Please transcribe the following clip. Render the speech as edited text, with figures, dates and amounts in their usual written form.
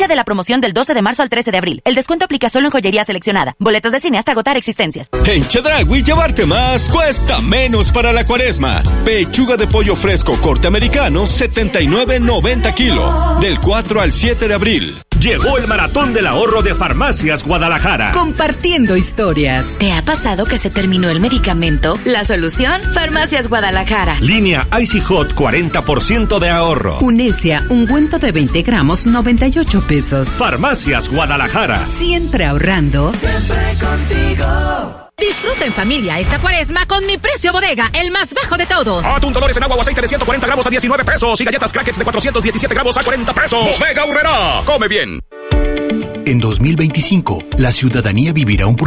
de la promoción del 12 de marzo al 13 de abril. El descuento aplica solo en joyería seleccionada. Boletos de cine hasta agotar existencias. En Chedraui, llevarte más cuesta menos para la cuaresma. Pechuga de pollo fresco corte americano, 79.90 kilo. Del 4 al 7 de abril. Llegó el maratón del ahorro de Farmacias Guadalajara. Compartiendo historias. ¿Te ha pasado que se terminó el medicamento? La solución, Farmacias Guadalajara. Línea Icy Hot, 40% de ahorro. Unesia, ungüento de 20 gramos, 98 pesos. Farmacias Guadalajara. Siempre ahorrando. Siempre contigo. Disfruta en familia esta cuaresma con Mi Precio Bodega, el más bajo de todos. Atún Dolores en agua o aceite de 140 gramos a 19 pesos y galletas Crackers de 417 gramos a 40 pesos. Bodega Aurrerá. Come bien. En 2025, la ciudadanía vivirá un